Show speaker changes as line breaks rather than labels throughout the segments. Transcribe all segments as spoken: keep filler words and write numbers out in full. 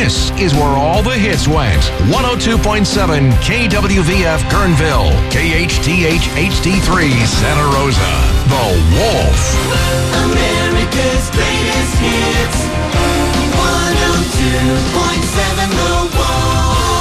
This is where all the hits went. one oh two point seven K W V F Guerneville, K H T H H D three Santa Rosa. The Wolf.
America's greatest hits. one oh two point seven The Wolf.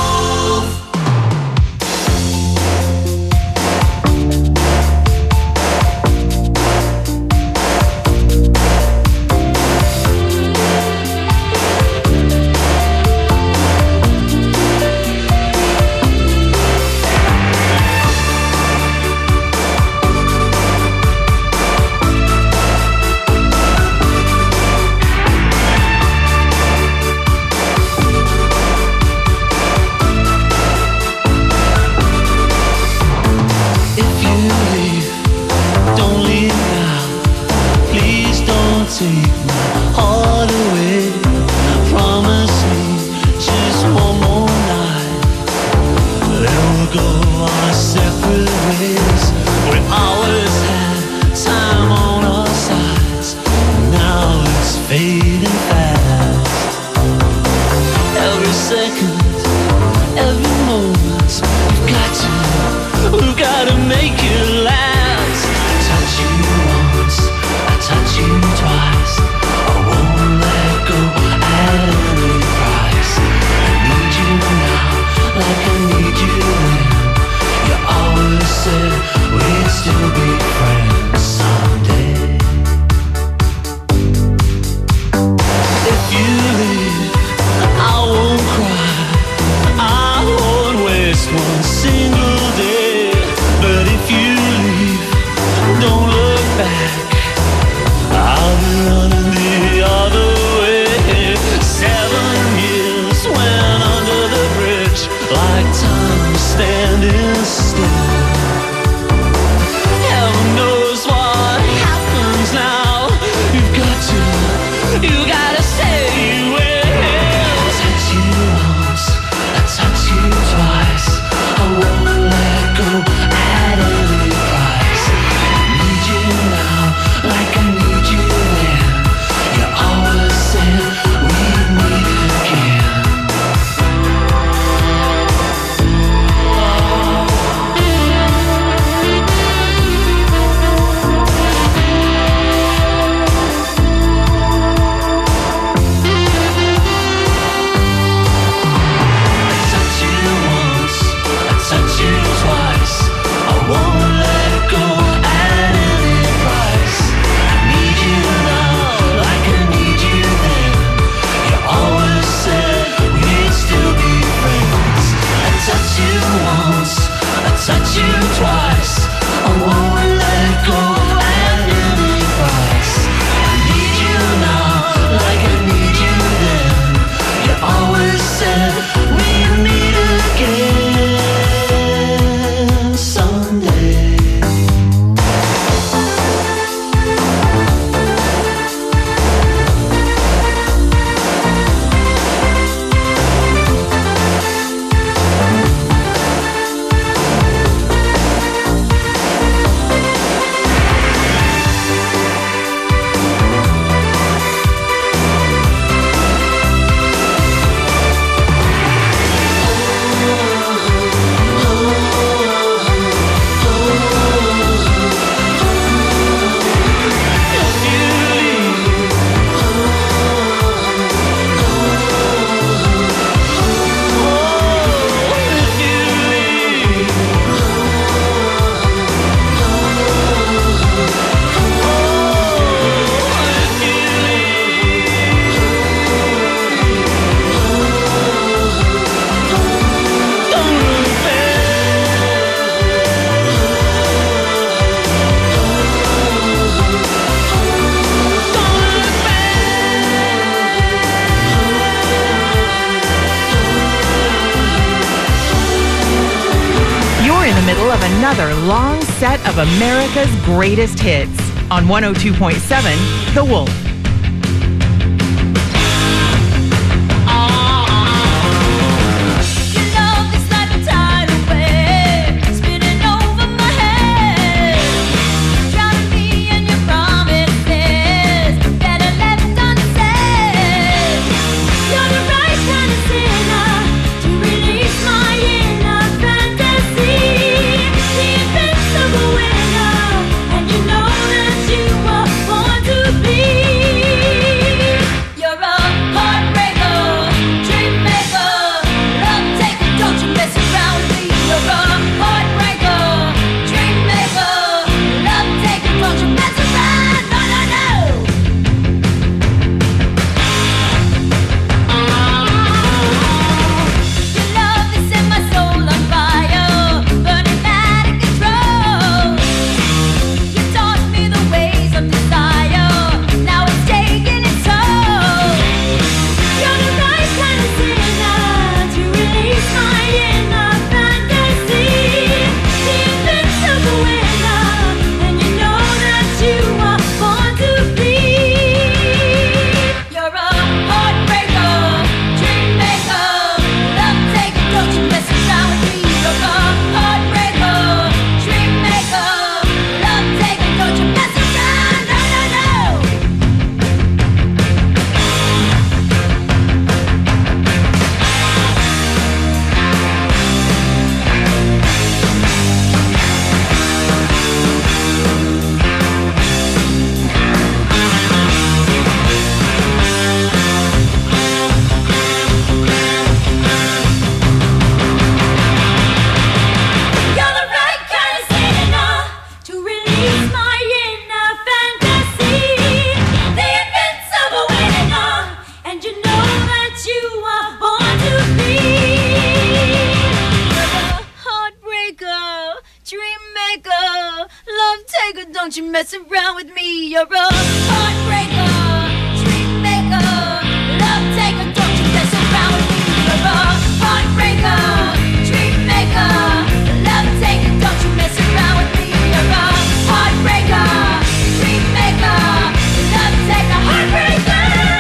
Another long set of America's greatest hits on one oh two point seven The Wolf.
You're the right kind of mess around with me. You're a heartbreaker, dream maker, love taker. Don't you mess around with me. You're a heartbreaker, dream maker, love taker. Don't you mess around with me. You're a heartbreaker, dream maker, love taker, heartbreaker.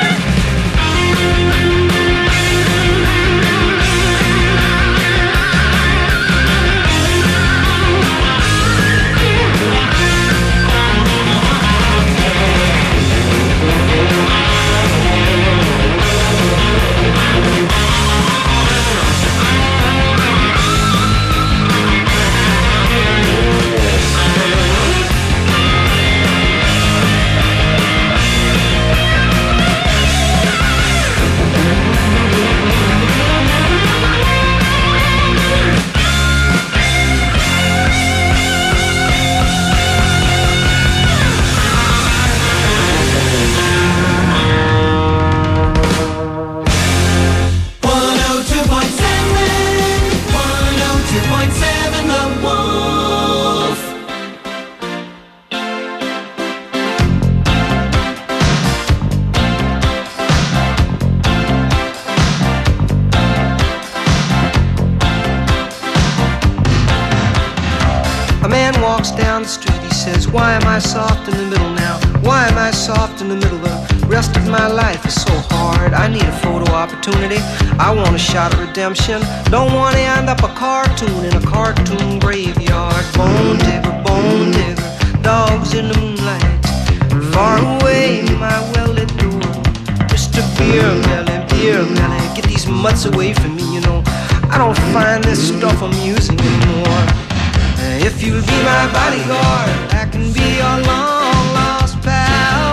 Down the street, he says, why am I soft in the middle now? Why am I soft in the middle? The rest of my life is so hard. I need a photo opportunity. I want a shot of redemption. Don't want to end up a cartoon in a cartoon graveyard. Bone digger, bone digger, dogs in the moonlight. Far away, my well-lit door. Mister Beer Melly, Beer Melly, get these mutts away from me, you know. I don't find this stuff amusing anymore. If you'll be my bodyguard, I can be your long-lost pal.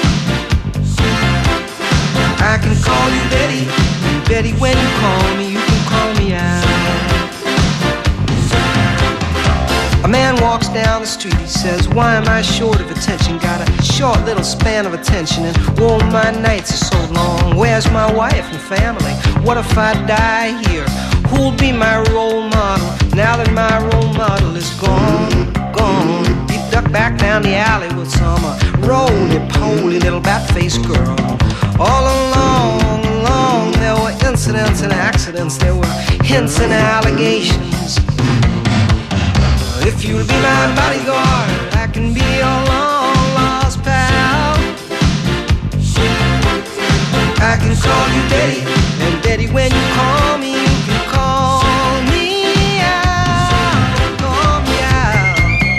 I can call you Betty, and Betty, when you call me, you can call me out. A man walks down the street, he says, why am I short of attention? Got a short little span of attention, and oh, my nights are so long. Where's my wife and family? What if I die here? Who'll be my role model now that my role model is gone, gone? He ducked back down the alley with some uh, roly-poly little bat-faced girl. All along, along, there were incidents and accidents. There were hints and allegations. If you'll be my bodyguard, I can be your long-lost pal. I can call you Betty, and Betty, when you call me, you can call me out, call me out.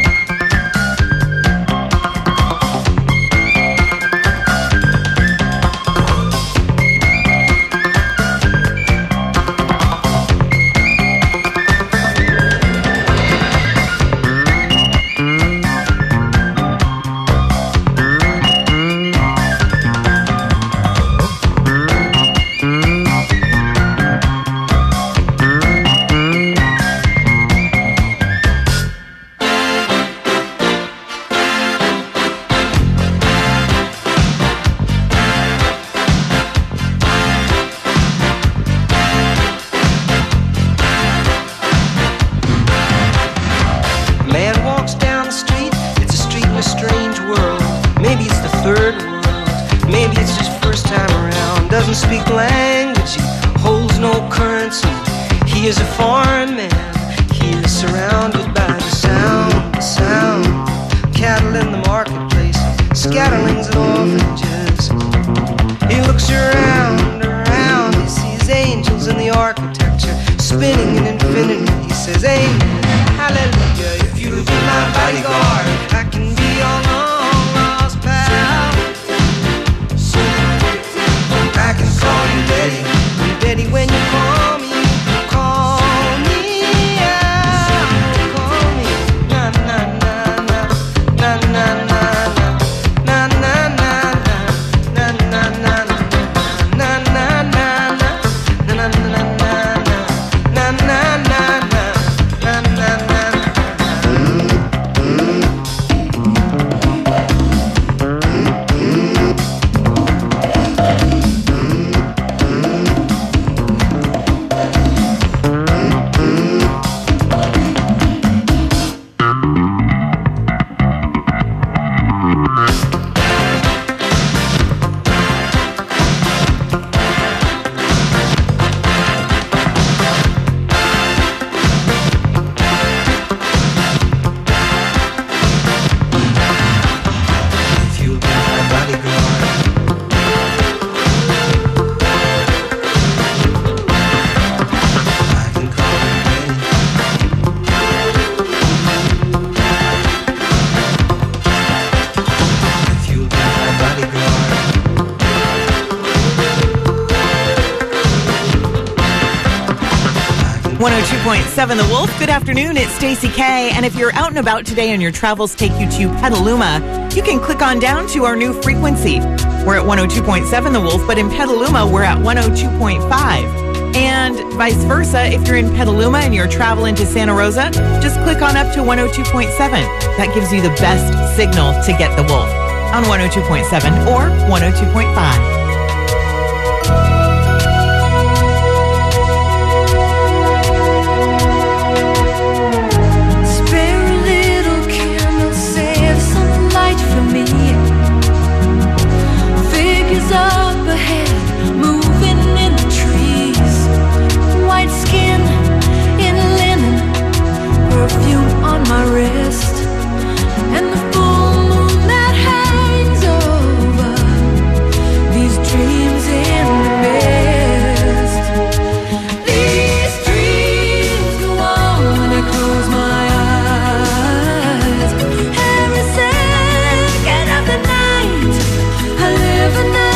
Speak language, he holds no currency. He is a foreign man. He is surrounded by the sound, the sound. Cattle in the marketplace, scatterlings and orphanages. He looks around, around. He sees angels in the architecture, spinning in infinity. He says, amen, hallelujah. If you'll be my bodyguard, I can be your long-lost pal. I can call you Betty, and Betty, when you call me, you call me out, call me. Na na na na, na na na na, na na na na, na na na na, na na na na, na na na na, na na na na, na na na na.
one oh two point seven The Wolf. Good afternoon, it's Stacey K. And if you're out and about today and your travels take you to Petaluma, you can click on down to our new frequency. We're at one oh two point seven The Wolf, but in Petaluma, we're at one oh two point five. And vice versa, if you're in Petaluma and you're traveling to Santa Rosa, just click on up to one oh two point seven. That gives you the best signal to get The Wolf on one oh two point seven or one oh two point five.
Up ahead, moving in the trees, white skin in linen, perfume on my wrist, and the full moon that hangs over these dreams in the mist. These dreams go on when I close my eyes. Every second of the night, I live another.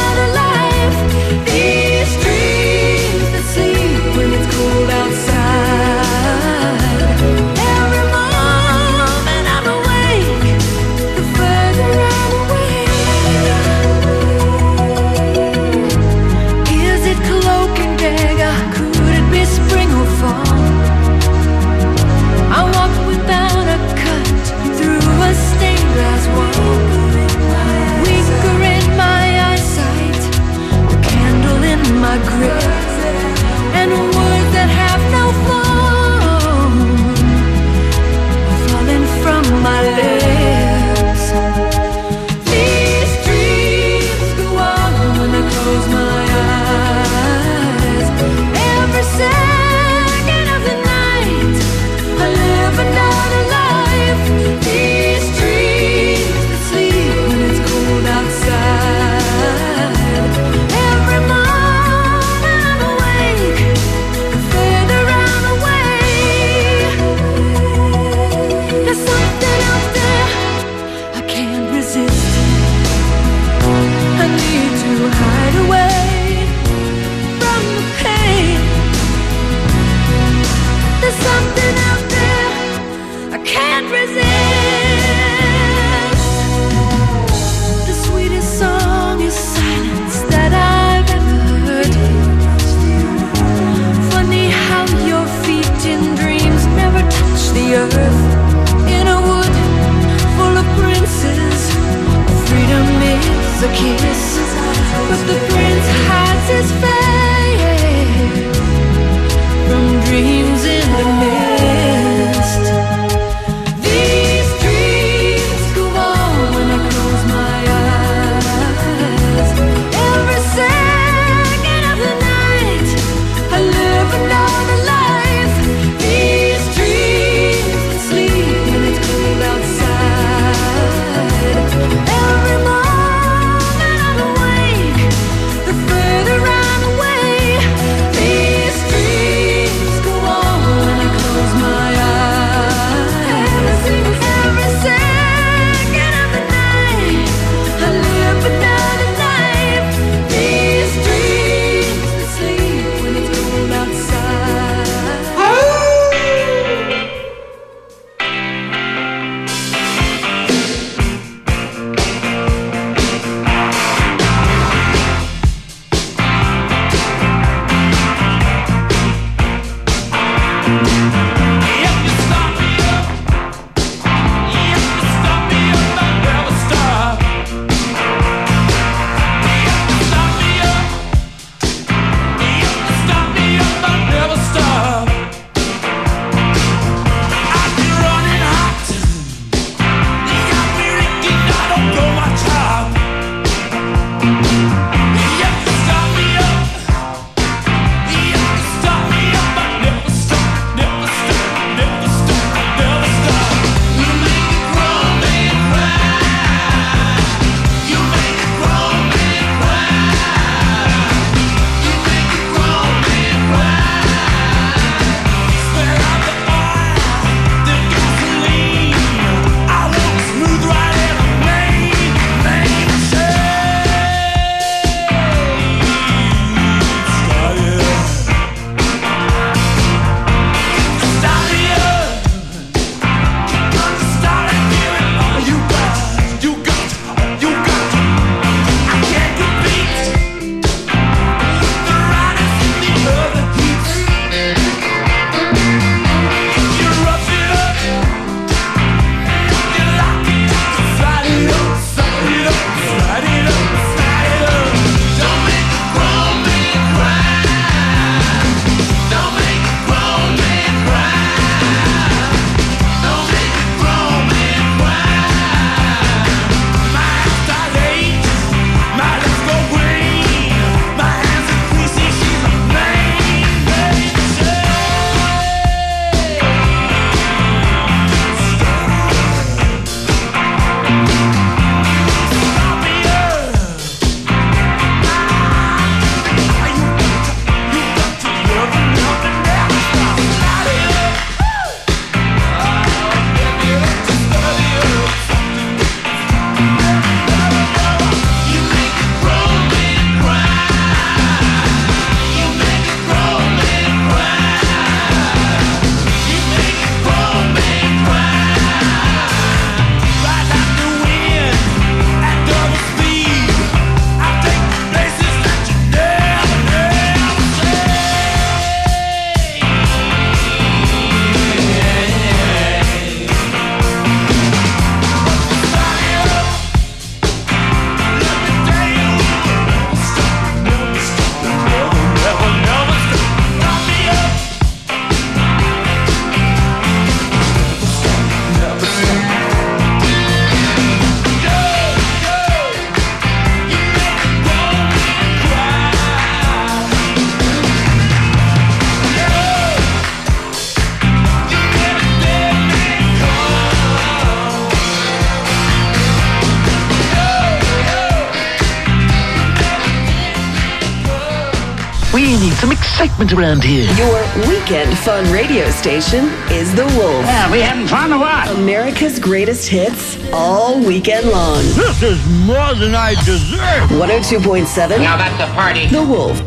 My grip and words that have no form are falling from my lips. These dreams go on when I close my eyes. Every second of the night, I live another life. These dreams that sleep when it's cold outside. Every morning
We need some excitement around here.
Your weekend fun radio station is The Wolf.
Yeah, we having fun or what?
America's greatest hits all weekend long.
This is more than I deserve.
one oh two point seven.
Now that's a party.
The Wolf.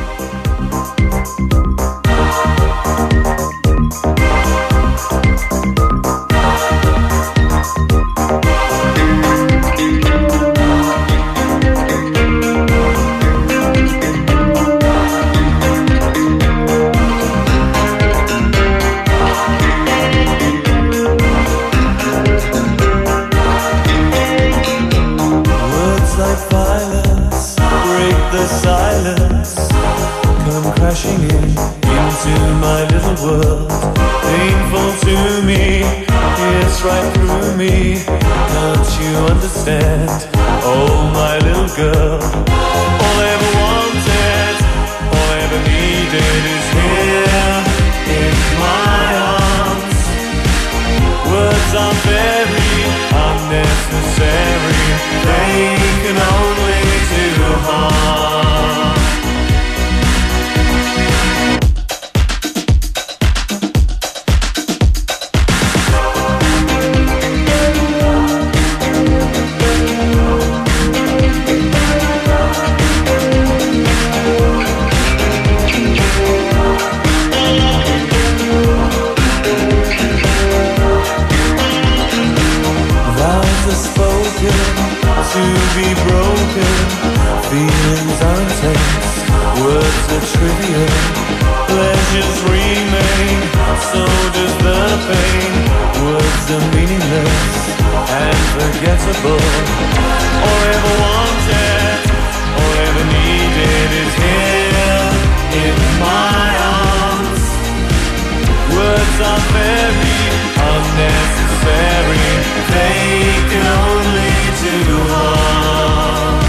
Crashing in into my little world, painful to me, it's right through me. Don't you understand? Oh, my little girl. All I ever wanted, all I ever needed is here in my arms. Words are very unnecessary, they can only do harm. To be broken, feelings are intense, words are trivial, pleasures remain, so does the pain. Words are meaningless and forgettable. All I ever wanted, all I ever needed is here in my arms. Words are very unnecessary, they can only do harm.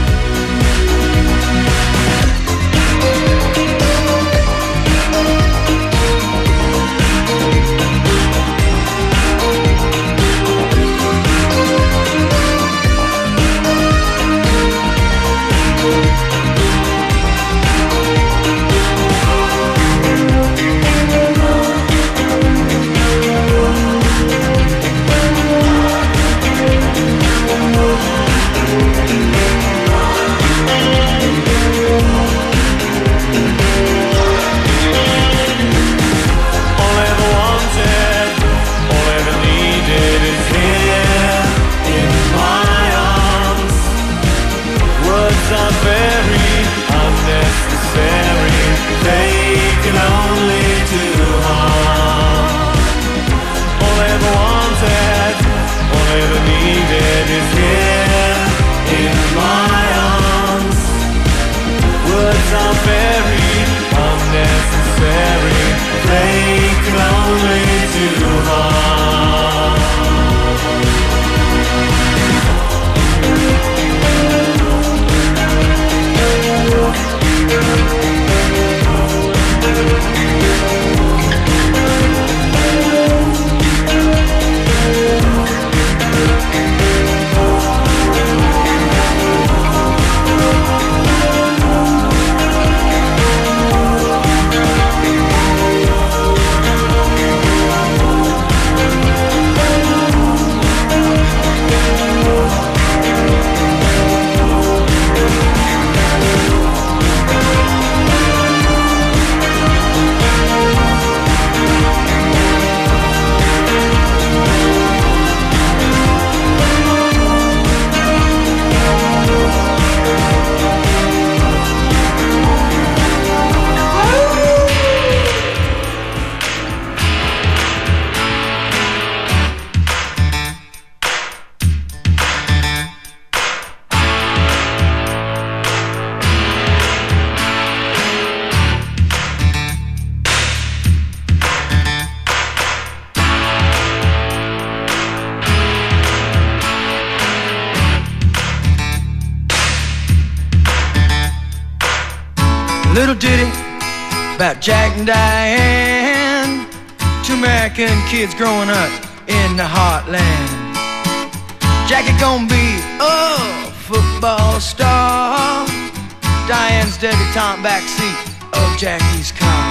Little ditty about Jack and Diane, two American kids growing up in the heartland. Jackie gonna be a football star, Diane's debutante backseat of Jackie's car.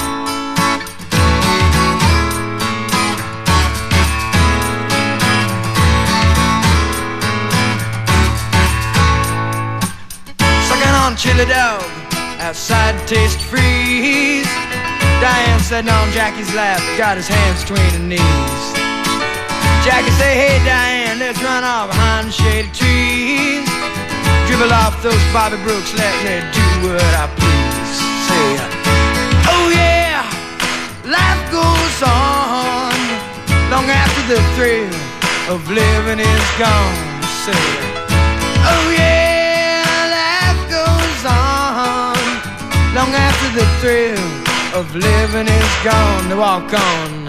Sucking on chili dog, outside taste freeze. Diane sitting on Jackie's lap, got his hands between her knees. Jackie say, hey Diane, let's run off behind the shady trees. Dribble off those Bobby Brooks, let me do what I please. Say, oh yeah, life goes on long after the thrill of living is gone. Say, oh yeah, life goes on long after the thrill of living is gone. To walk on.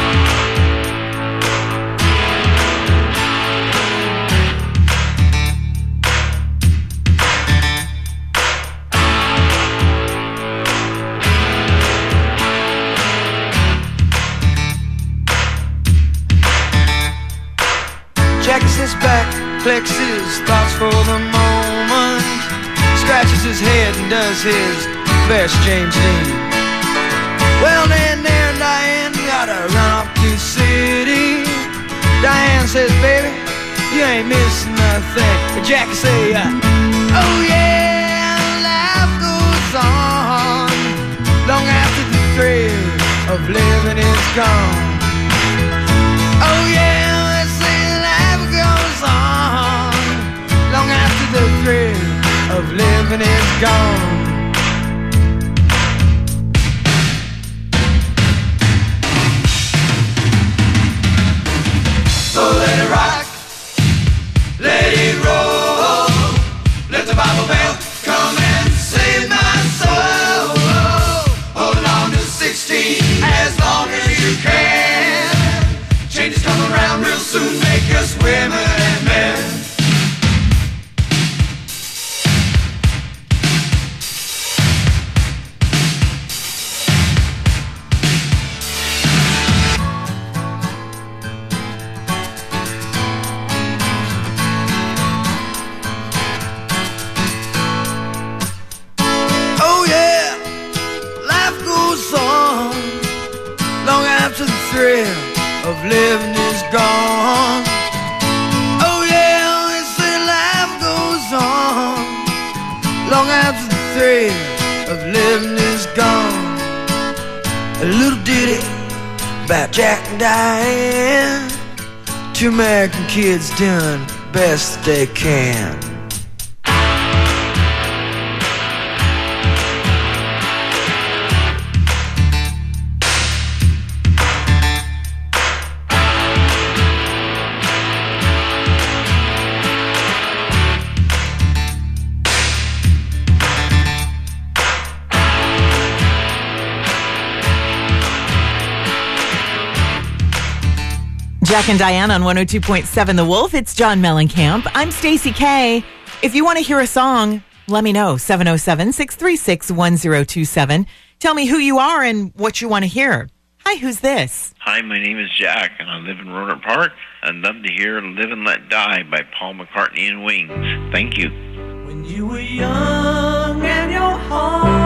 Jackie sits back, collects his thoughts for the moment, scratches his head and does his best James Dean. Well, then, there, Diane, gotta run off to the city. Diane says, baby, you ain't missing nothing. But Jackie say, uh, oh yeah, life goes on long after the thrill of living is gone. Oh yeah, let's say life goes on long after the thrill of living is gone.
So let it rock, let it roll, let the Bible Belt come and save my soul. Hold on to sixteen as long as you can. Changes come around real soon, make us women and men. Thrill of living is gone. Oh yeah, they say life goes on long after the thrill of living is gone. A little ditty about Jack and Diane, two American kids doing the best they can.
Jack and Diane on one oh two point seven The Wolf. It's John Mellencamp. I'm Stacey K. If you want to hear a song, let me know. seven oh seven, six three six, one oh two seven. Tell me who you are and what you want to hear. Hi, who's this?
Hi, my name is Jack, and I live in Rohnert Park. I'd love to hear Live and Let Die by Paul McCartney and Wings. Thank you.
When you were young and your heart